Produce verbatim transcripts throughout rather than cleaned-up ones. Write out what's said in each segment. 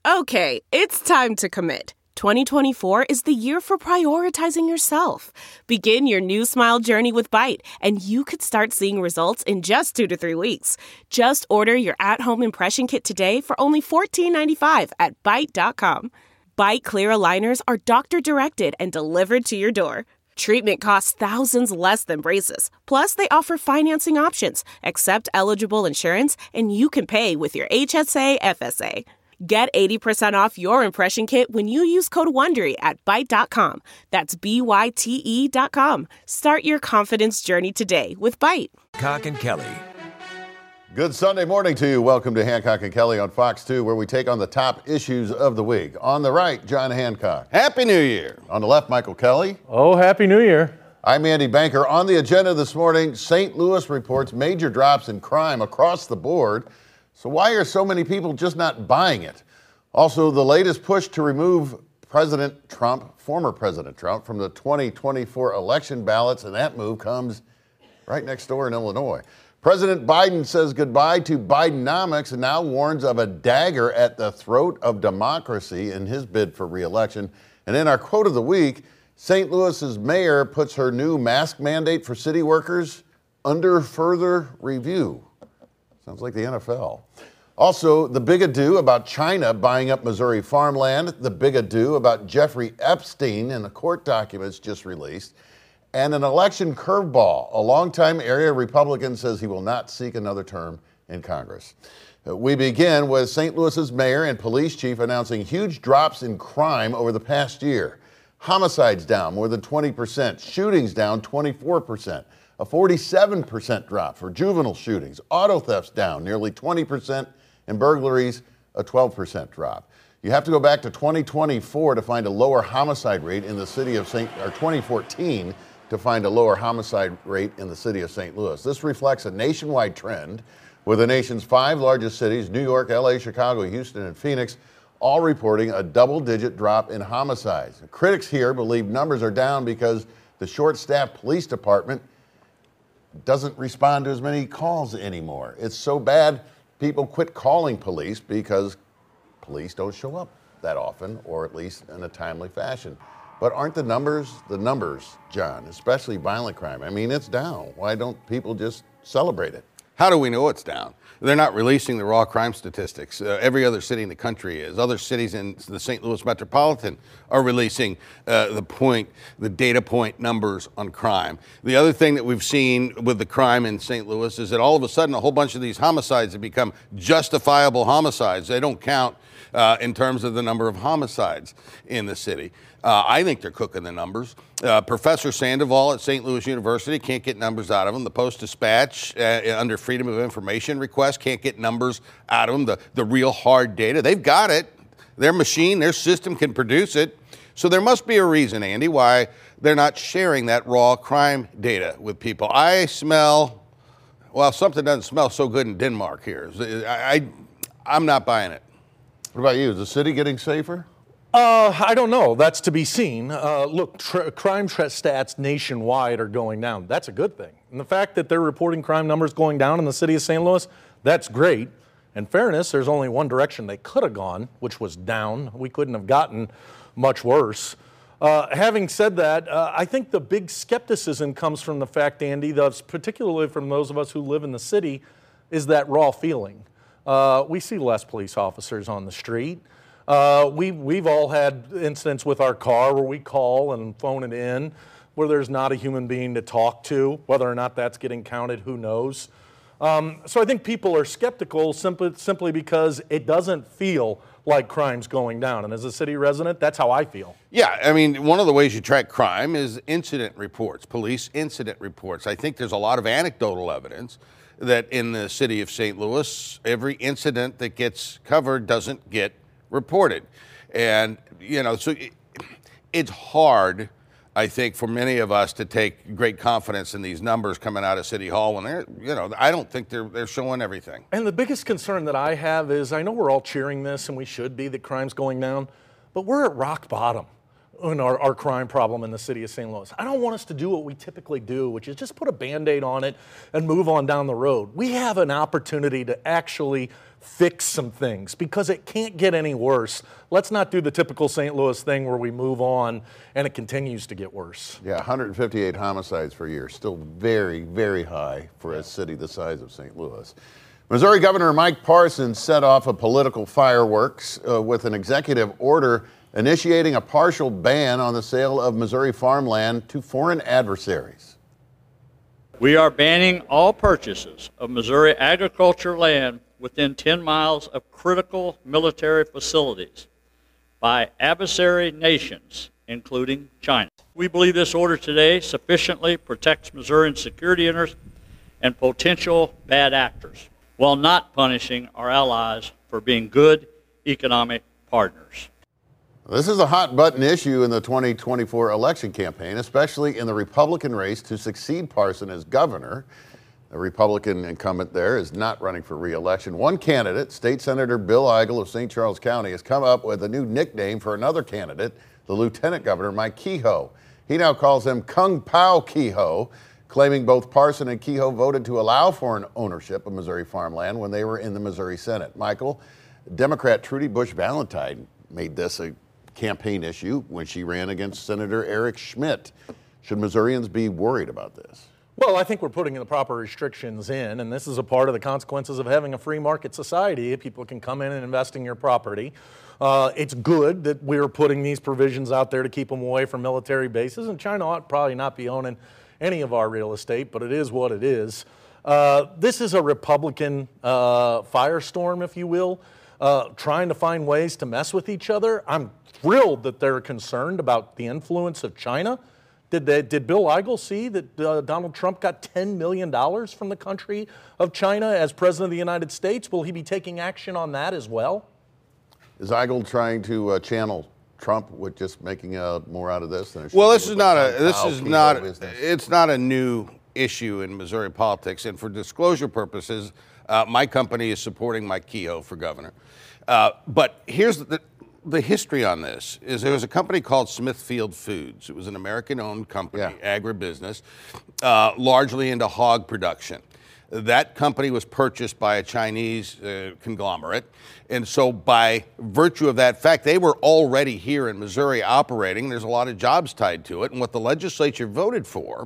Okay, it's time to commit. twenty twenty-four is the year for prioritizing yourself. Begin your new smile journey with Byte, and you could start seeing results in just two to three weeks. Just order your at-home impression kit today for only fourteen ninety-five at byte dot com. Byte clear aligners are doctor-directed and delivered to your door. Treatment costs thousands less than braces. Plus, they offer financing options, accept eligible insurance, and you can pay with your H S A F S A. Get eighty percent off your impression kit when you use code WONDERY at byte dot com. That's B Y T E dot com. Start your confidence journey today with Byte. Hancock and Kelly. Good Sunday morning to you. Welcome to Hancock and Kelly on Fox two, where we take on the top issues of the week. On the right, John Hancock. Happy New Year. On the left, Michael Kelly. Oh, Happy New Year. I'm Andy Banker. On the agenda this morning, Saint Louis reports major drops in crime across the board. So why are so many people just not buying it? Also, the latest push to remove President Trump, former President Trump, from the twenty twenty-four election ballots, and that move comes right next door in Illinois. President Biden says goodbye to Bidenomics and now warns of a dagger at the throat of democracy in his bid for re-election. And in our quote of the week, Saint Louis's mayor puts her new mask mandate for city workers under further review. Sounds like the N F L. Also, the big ado about China buying up Missouri farmland, the big ado about Jeffrey Epstein and the court documents just released, and an election curveball. A longtime area Republican says he will not seek another term in Congress. We begin with Saint Louis's mayor and police chief announcing huge drops in crime over the past year. Homicides down more than twenty percent, shootings down twenty-four percent, a forty-seven percent drop for juvenile shootings, auto thefts down nearly twenty percent, and burglaries a twelve percent drop. You have to go back to twenty twenty-four to find a lower homicide rate in the city of Saint or twenty fourteen to find a lower homicide rate in the city of Saint Louis. This reflects a nationwide trend with the nation's five largest cities, New York, L A, Chicago, Houston, and Phoenix, all reporting a double-digit drop in homicides. Critics here believe numbers are down because the short-staffed police department doesn't respond to as many calls anymore. It's so bad, people quit calling police because police don't show up that often, or at least in a timely fashion. But aren't the numbers the numbers, John, especially violent crime? I mean, it's down. Why don't people just celebrate it? How do we know it's down? They're not releasing the raw crime statistics. Uh, every other city in the country is. Other cities in the Saint Louis metropolitan are releasing uh, the point, the data point numbers on crime. The other thing that we've seen with the crime in Saint Louis is that all of a sudden a whole bunch of these homicides have become justifiable homicides. They don't count uh, in terms of the number of homicides in the city. Uh, I think they're cooking the numbers. Uh, Professor Sandoval at Saint Louis University can't get numbers out of them. The Post-Dispatch, uh, under Freedom of Information request, can't get numbers out of them, the, the real hard data. They've got it. Their machine, their system can produce it. So there must be a reason, Andy, why they're not sharing that raw crime data with people. I smell, well, something doesn't smell so good in Denmark here. I, I, I'm not buying it. What about you? Is the city getting safer? Uh, I don't know. That's to be seen. Uh, look, tr- crime tra- stats nationwide are going down. That's a good thing. And the fact that they're reporting crime numbers going down in the city of Saint Louis, that's great. In fairness, there's only one direction they could have gone, which was down. We couldn't have gotten much worse. Uh, having said that, uh, I think the big skepticism comes from the fact, Andy, that's particularly from those of us who live in the city, is that raw feeling. Uh, we see less police officers on the street. Uh, we, we've all had incidents with our car where we call and phone it in, where there's not a human being to talk to. Whether or not that's getting counted, who knows? Um, so I think people are skeptical simply, simply because it doesn't feel like crime's going down. And as a city resident, that's how I feel. Yeah, I mean, one of the ways you track crime is incident reports, police incident reports. I think there's a lot of anecdotal evidence that in the city of Saint Louis, every incident that gets covered doesn't get reported. And, you know, so it, it's hard, I think, for many of us to take great confidence in these numbers coming out of City Hall when they're, you know, I don't think they're they're showing everything. And the biggest concern that I have is, I know we're all cheering this and we should be, that crime's going down, but we're at rock bottom. in our, our crime problem in the city of Saint Louis. I don't want us to do what we typically do, which is just put a Band-Aid on it and move on down the road. We have an opportunity to actually fix some things because it can't get any worse. Let's not do the typical Saint Louis thing where we move on and it continues to get worse. Yeah, one hundred fifty-eight homicides per year, still very, very high for a city the size of Saint Louis. Missouri Governor Mike Parson set off a political fireworks uh, with an executive order initiating a partial ban on the sale of Missouri farmland to foreign adversaries. We are banning all purchases of Missouri agriculture land within ten miles of critical military facilities by adversary nations, including China. We believe this order today sufficiently protects Missourian security interests and potential bad actors, while not punishing our allies for being good economic partners. This is a hot button issue in the twenty twenty-four election campaign, especially in the Republican race to succeed Parson as governor. The Republican incumbent there is not running for re-election. One candidate, State Senator Bill Eigel of Saint Charles County, has come up with a new nickname for another candidate, the Lieutenant Governor Mike Kehoe. He now calls him Kung Pao Kehoe, claiming both Parson and Kehoe voted to allow foreign ownership of Missouri farmland when they were in the Missouri Senate. Michael, Democrat Trudy Busch Valentine made this a campaign issue when she ran against Senator Eric Schmitt. Should Missourians be worried about this? Well, I think we're putting the proper restrictions in, and this is a part of the consequences of having a free market society. People can come in and invest in your property. Uh, it's good that we're putting these provisions out there to keep them away from military bases, and China ought probably not be owning any of our real estate, but it is what it is. Uh, this is a Republican uh, firestorm, if you will, uh, trying to find ways to mess with each other. I'm thrilled that they're concerned about the influence of China. Did, they, did Bill Eigel see that uh, Donald Trump got ten million dollars from the country of China as president of the United States? Will he be taking action on that as well? Is Eigel trying to uh, channel Trump with just making uh, more out of this than it Well, should this be is with not the a this Kung is Pao not Kehoe business? it's not a new issue in Missouri politics, and for disclosure purposes, uh, my company is supporting Mike Kehoe for governor. Uh, but here's the the history on this: is there was a company called Smithfield Foods. It was an American-owned company, Yeah. agribusiness, uh, largely into hog production. That company was purchased by a Chinese uh, conglomerate. And so by virtue of that fact, they were already here in Missouri operating. There's a lot of jobs tied to it. And what the legislature voted for,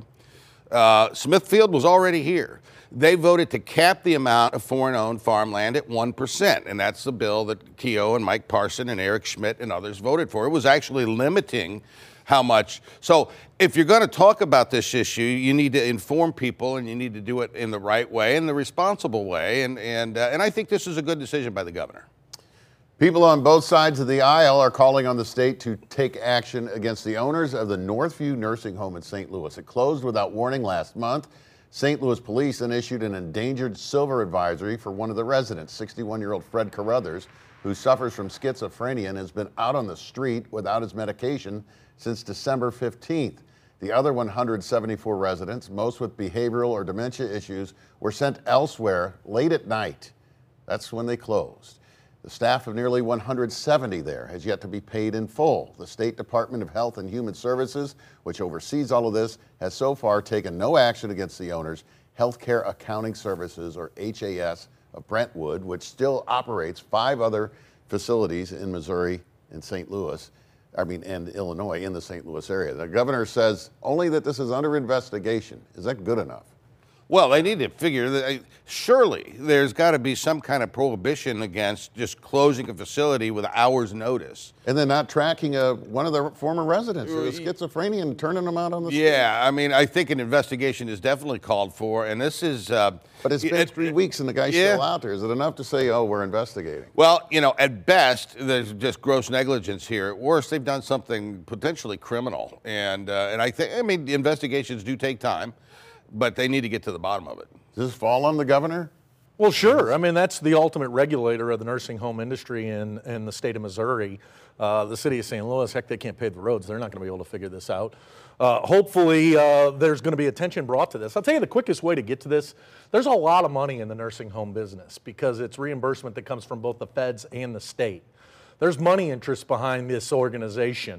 uh, Smithfield was already here. They voted to cap the amount of foreign-owned farmland at one percent. And that's the bill that Kehoe and Mike Parson and Eric Schmitt and others voted for. It was actually limiting how much. So if you're going to talk about this issue, you need to inform people, and you need to do it in the right way, in the responsible way. And, and, uh, and I think this is a good decision by the governor. People on both sides of the aisle are calling on the state to take action against the owners of the Northview Nursing Home in Saint Louis. It closed without warning last month. Saint Louis police then issued an endangered silver advisory for one of the residents, sixty-one-year-old Fred Carruthers, who suffers from schizophrenia and has been out on the street without his medication since December fifteenth. The other one hundred seventy-four residents, most with behavioral or dementia issues, were sent elsewhere late at night. That's when they closed. The staff of nearly one hundred seventy there has yet to be paid in full. The State Department of Health and Human Services, which oversees all of this, has so far taken no action against the owners. Healthcare Accounting Services, or H A S, of Brentwood, which still operates five other facilities in Missouri and Saint Louis, I mean, and Illinois, in the Saint Louis area. The governor says only that this is under investigation. Is that good enough? Well, they need to figure that surely there's got to be some kind of prohibition against just closing a facility with hours' notice. And then not tracking a, one of the former residents who has schizophrenia and turning them out on the street. Yeah, I mean, I think an investigation is definitely called for, and this is... Uh, but it's been it, three weeks and the guy's yeah. still out there. Is it enough to say, oh, we're investigating? Well, you know, at best, there's just gross negligence here. At worst, they've done something potentially criminal. And, uh, and I think, I mean, investigations do take time, but they need to get to the bottom of it. Does this fall on the governor? Well, sure. I mean, that's the ultimate regulator of the nursing home industry in, in the state of Missouri. Uh, the city of Saint Louis, heck, they can't pave the roads. They're not going to be able to figure this out. Uh, hopefully, uh, there's going to be attention brought to this. I'll tell you the quickest way to get to this. There's a lot of money in the nursing home business because it's reimbursement that comes from both the feds and the state. There's money interest behind this organization.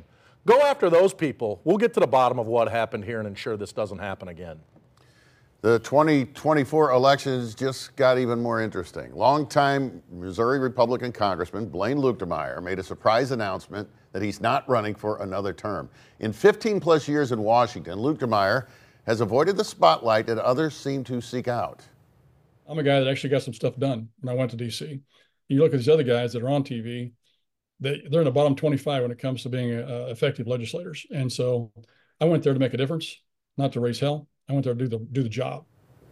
Go after those people. We'll get to the bottom of what happened here and ensure this doesn't happen again. The twenty twenty-four elections just got even more interesting. Longtime Missouri Republican Congressman Blaine Luetkemeyer made a surprise announcement that he's not running for another term. In fifteen plus years in Washington, Luetkemeyer has avoided the spotlight that others seem to seek out. I'm a guy that actually got some stuff done when I went to D C. You look at these other guys that are on T V, they, they're in the bottom twenty-five when it comes to being uh, effective legislators. And so I went there to make a difference, not to raise hell. I went there to do the, do the job.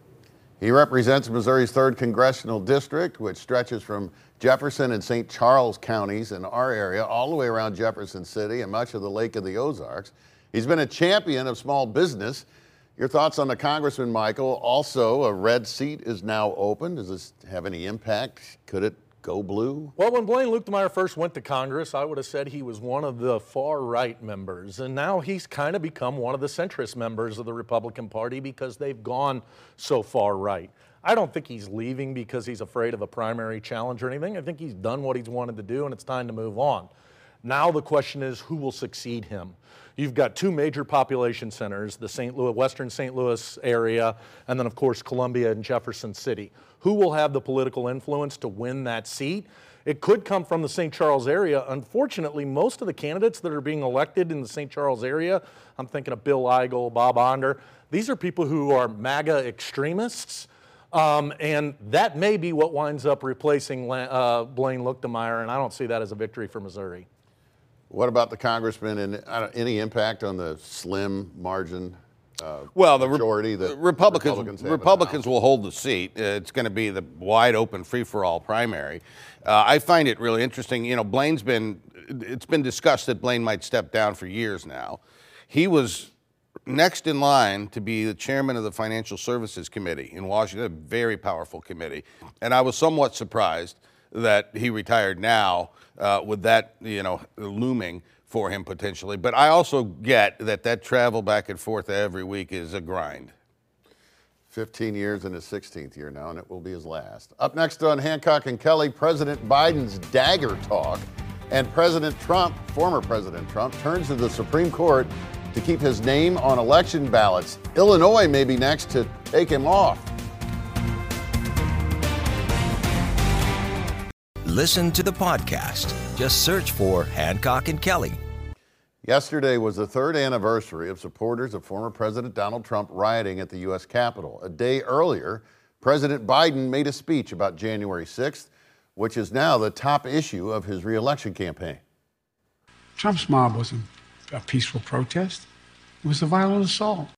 He represents Missouri's third congressional district, which stretches from Jefferson and Saint Charles counties in our area all the way around Jefferson City and much of the Lake of the Ozarks. He's been a champion of small business. Your thoughts on the Congressman, Michael? Also, a red seat is now open. Does this have any impact? Could it go blue? Well, when Blaine Luetkemeyer first went to Congress, I would have said he was one of the far-right members, and now he's kind of become one of the centrist members of the Republican Party because they've gone so far-right. I don't think he's leaving because he's afraid of a primary challenge or anything. I think he's done what he's wanted to do, and it's time to move on. Now the question is, who will succeed him? You've got two major population centers, the Saint Louis, western Saint Louis area, and then, of course, Columbia and Jefferson City. Who will have the political influence to win that seat? It could come from the Saint Charles area. Unfortunately, most of the candidates that are being elected in the Saint Charles area, I'm thinking of Bill Eigel, Bob Onder, these are people who are MAGA extremists, um, and that may be what winds up replacing uh, Blaine Luetkemeyer, and I don't see that as a victory for Missouri. What about the congressman and uh, any impact on the slim margin? Uh, well, the majority, the the Republicans Republicans, Republicans will hold the seat. Uh, it's going to be the wide open, free for all primary. Uh, I find it really interesting. You know, Blaine's been. It's been discussed that Blaine might step down for years now. He was next in line to be the chairman of the Financial Services Committee in Washington, a very powerful committee, and I was somewhat surprised that he retired now uh, with that, you know, looming for him potentially. But I also get that that travel back and forth every week is a grind. fifteen years in his sixteenth year now, and it will be his last. Up next on Hancock and Kelly, President Biden's dagger talk, and President Trump, former President Trump, turns to the Supreme Court to keep his name on election ballots. Illinois may be next to take him off. Listen to the podcast. Just search for Hancock and Kelly. Yesterday was the third anniversary of supporters of former President Donald Trump rioting at the U S Capitol. A day earlier, President Biden made a speech about January sixth, which is now the top issue of his re-election campaign. Trump's mob wasn't a peaceful protest. It was a violent assault.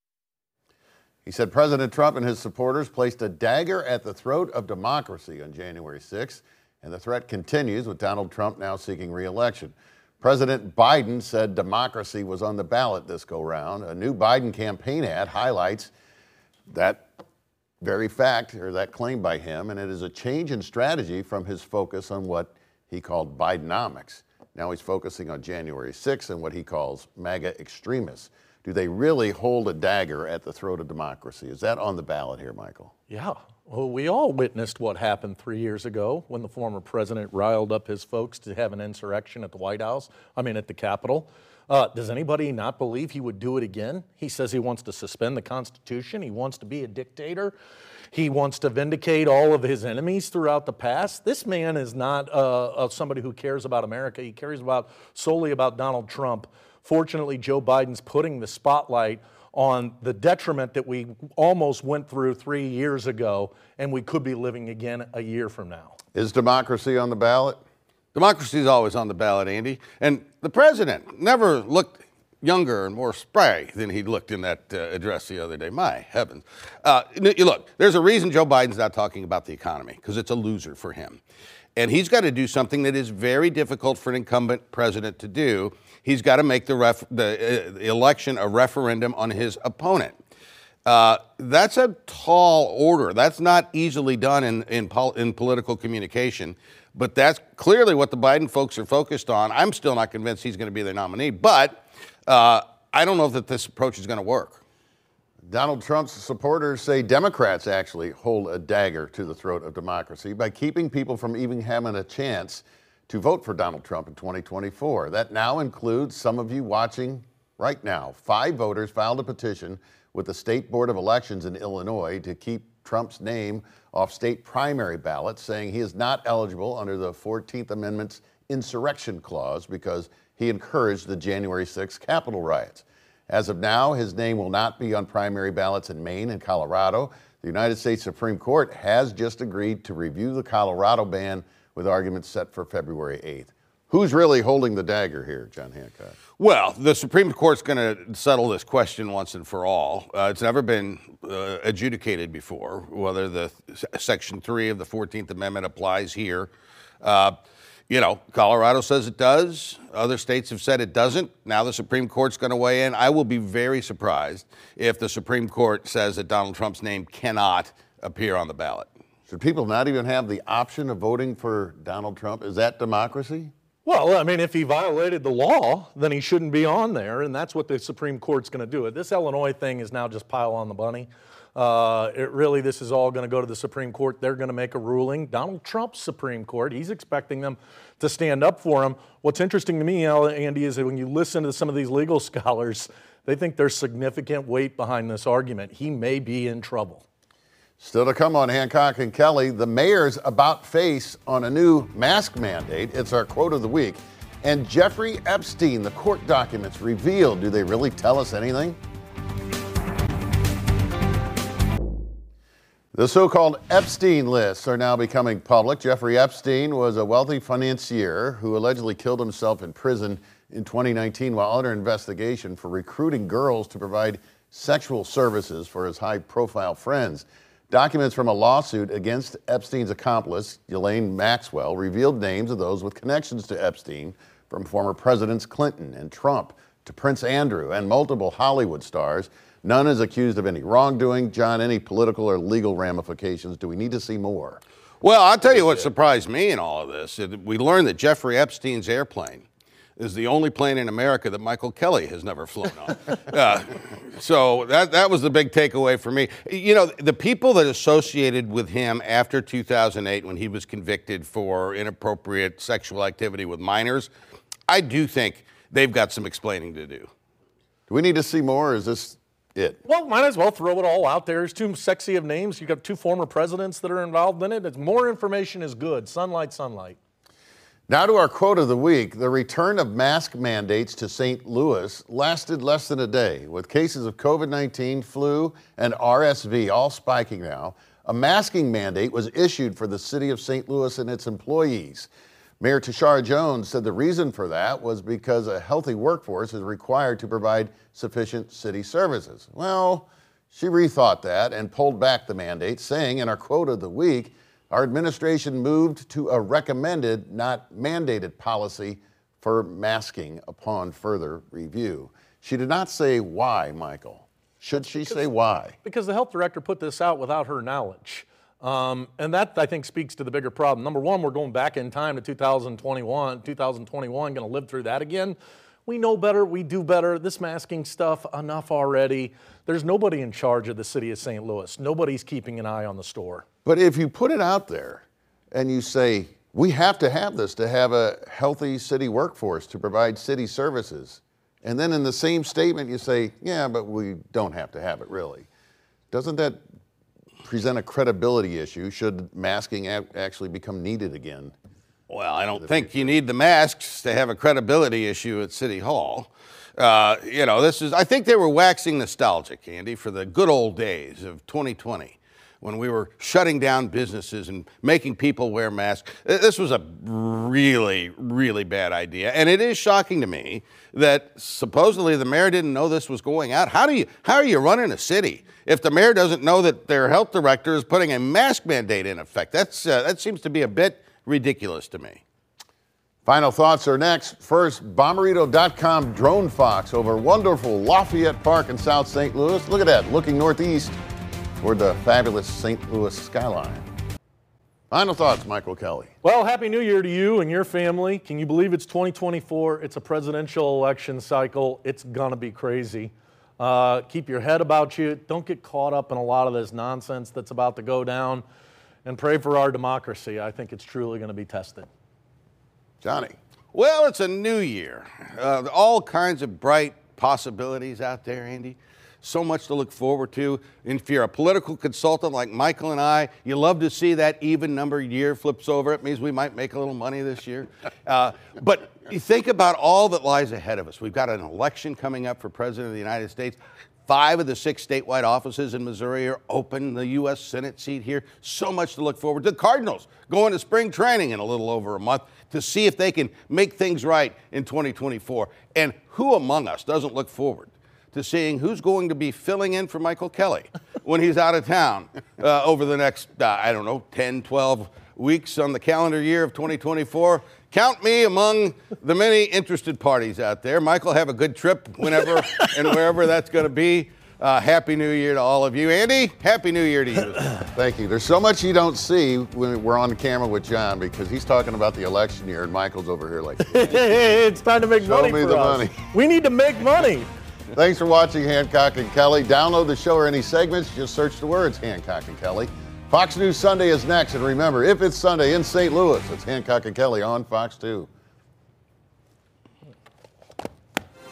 He said President Trump and his supporters placed a dagger at the throat of democracy on January sixth. And the threat continues with Donald Trump now seeking re-election. President Biden said democracy was on the ballot this go-round. A new Biden campaign ad highlights that very fact, or that claim by him, and it is a change in strategy from his focus on what he called Bidenomics. Now he's focusing on January sixth and what he calls MAGA extremists. Do they really hold a dagger at the throat of democracy? Is that on the ballot here, Michael? Yeah. Well, we all witnessed what happened three years ago when the former president riled up his folks to have an insurrection at the White House, I mean at the Capitol. Uh, does anybody not believe he would do it again? He says he wants to suspend the Constitution. He wants to be a dictator. He wants to vindicate all of his enemies throughout the past. This man is not uh, uh, somebody who cares about America. He cares about solely about Donald Trump. Fortunately, Joe Biden's putting the spotlight on the detriment that we almost went through three years ago, and we could be living again a year from now. Is democracy on the ballot? Democracy is always on the ballot, Andy. And the president never looked younger and more spry than he looked in that uh, address the other day. My heavens. Uh, you look, there's a reason Joe Biden's not talking about the economy, because it's a loser for him. And he's got to do something that is very difficult for an incumbent president to do. He's got to make the, ref, the uh, election a referendum on his opponent. Uh, that's a tall order. That's not easily done in, in, pol- in political communication. But that's clearly what the Biden folks are focused on. I'm still not convinced he's going to be their nominee. But uh, I don't know that this approach is going to work. Donald Trump's supporters say Democrats actually hold a dagger to the throat of democracy by keeping people from even having a chance to vote for Donald Trump in twenty twenty-four. That now includes some of you watching right now. Five voters filed a petition with the State Board of Elections in Illinois to keep Trump's name off state primary ballots, saying he is not eligible under the fourteenth Amendment's insurrection clause because he encouraged the January sixth Capitol riots. As of now, his name will not be on primary ballots in Maine and Colorado. The United States Supreme Court has just agreed to review the Colorado ban with arguments set for February eighth. Who's really holding the dagger here, John Hancock? Well, the Supreme Court's going to settle this question once and for all. Uh, it's never been uh, adjudicated before, whether the Section three of the fourteenth Amendment applies here. Uh, you know, Colorado says it does. Other states have said it doesn't. Now the Supreme Court's going to weigh in. I will be very surprised if the Supreme Court says that Donald Trump's name cannot appear on the ballot. Should people not even have the option of voting for Donald Trump? Is that democracy? Well, I mean, if he violated the law, then he shouldn't be on there, and that's what the Supreme Court's going to do. This Illinois thing is now just pile on the bunny. Uh, it really, this is all going to go to the Supreme Court. They're going to make a ruling. Donald Trump's Supreme Court, he's expecting them to stand up for him. What's interesting to me, Andy, is that when you listen to some of these legal scholars, they think there's significant weight behind this argument. He may be in trouble. Still to come on Hancock and Kelly, the mayor's about face on a new mask mandate. It's our quote of the week. And Jeffrey Epstein, the court documents revealed. Do they really tell us anything? The so-called Epstein lists are now becoming public. Jeffrey Epstein was a wealthy financier who allegedly killed himself in prison in twenty nineteen while under investigation for recruiting girls to provide sexual services for his high-profile friends. Documents from a lawsuit against Epstein's accomplice, Ghislaine Maxwell, revealed names of those with connections to Epstein, from former Presidents Clinton and Trump to Prince Andrew and multiple Hollywood stars. None is accused of any wrongdoing. John, any political or legal ramifications? Do we need to see more? Well, I'll tell you what surprised me in all of this. We learned that Jeffrey Epstein's airplane is the only plane in America that Michael Kelly has never flown on. uh, so that that was the big takeaway for me. You know, the people that associated with him after two thousand eight when he was convicted for inappropriate sexual activity with minors, I do think they've got some explaining to do. Do we need to see more, or is this it? Well, might as well throw it all out there. It's too sexy of names. You've got two former presidents that are involved in it. It's more information is good. Sunlight, sunlight. Now to our quote of the week. The return of mask mandates to Saint Louis lasted less than a day. With cases of COVID nineteen, flu, and R S V all spiking now, a masking mandate was issued for the city of Saint Louis and its employees. Mayor Tashara Jones said the reason for that was because a healthy workforce is required to provide sufficient city services. Well, she rethought that and pulled back the mandate, saying in our quote of the week, our administration moved to a recommended, not mandated policy for masking upon further review. She did not say why, Michael. Should she say why? Because the health director put this out without her knowledge. Um, and that, I think, speaks to the bigger problem. Number one, we're going back in time to two thousand twenty-one, two thousand twenty-one, going to live through that again. We know better, we do better. This masking stuff, enough already. There's nobody in charge of the city of Saint Louis. Nobody's keeping an eye on the store. But if you put it out there and you say, we have to have this to have a healthy city workforce to provide city services, and then in the same statement you say, yeah, but we don't have to have it really, doesn't that present a credibility issue? Should masking actually become needed again? Well, I don't think you need the masks to have a credibility issue at City Hall. Uh, you know, this is, I think they were waxing nostalgic, Andy, for the good old days of twenty twenty when we were shutting down businesses and making people wear masks. This was a really, really bad idea. And it is shocking to me that supposedly the mayor didn't know this was going out. How do you, how are you running a city if the mayor doesn't know that their health director is putting a mask mandate in effect? That's, uh, that seems to be a bit ridiculous to me. Final thoughts are next. First, Bommarito dot com drone fox over wonderful Lafayette Park in South Saint Louis. Look at that, looking northeast toward the fabulous Saint Louis skyline. Final thoughts, Michael Kelly. Well, Happy New Year to you and your family. Can you believe it's twenty twenty-four? It's a presidential election cycle. It's going to be crazy. Uh, keep your head about you. Don't get caught up in a lot of this nonsense that's about to go down. And pray for our democracy. I think it's truly going to be tested. Johnny. Well, it's a new year. Uh, all kinds of bright possibilities out there, Andy. So much to look forward to. And if you're a political consultant like Michael and I, you love to see that even number year flips over. It means we might make a little money this year. Uh, but you think about all that lies ahead of us. We've got an election coming up for President of the United States. Five of the six statewide offices in Missouri are open. The U S Senate seat here. So much to look forward to. The Cardinals going to spring training in a little over a month to see if they can make things right in twenty twenty-four. And who among us doesn't look forward to seeing who's going to be filling in for Michael Kelly when he's out of town uh, over the next, uh, I don't know, ten, twelve weeks on the calendar year of twenty twenty-four. Count me among the many interested parties out there. Michael, have a good trip whenever and wherever that's going to be. Uh, Happy New Year to all of you. Andy, Happy New Year to you. Thank you. There's so much you don't see when we're on the camera with John because he's talking about the election year and Michael's over here like, It's time to make show money me for the us. money. We need to make money. Thanks for watching Hancock and Kelly. Download the show or any segments. Just search the words Hancock and Kelly. Fox News Sunday is next. And remember, if it's Sunday in Saint Louis, it's Hancock and Kelly on Fox two.